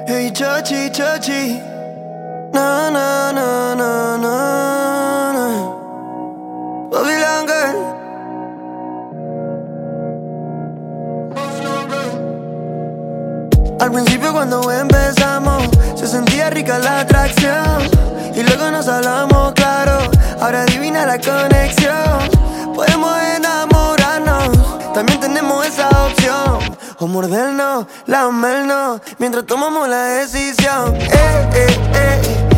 Hey, chachi, chachi. Na, na, na, na, na, na. Babylon girl. Al principio cuando empezamos se sentía rica la atracción y luego nos hablamos claro. Ahora adivina la conexión. Podemos enamorarnos, también tenemos esa opción. O mordernos, lamernos, mientras tomamos la decisión.